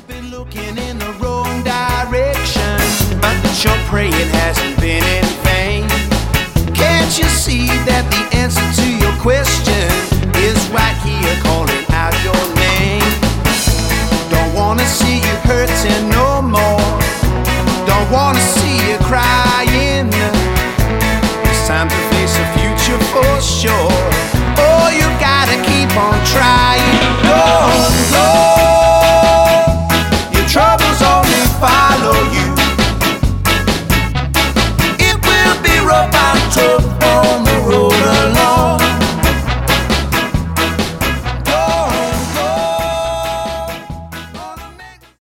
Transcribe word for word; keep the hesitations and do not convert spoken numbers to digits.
You've been looking in the wrong direction, but that your praying hasn't been in vain. Can't you see that the answer to your question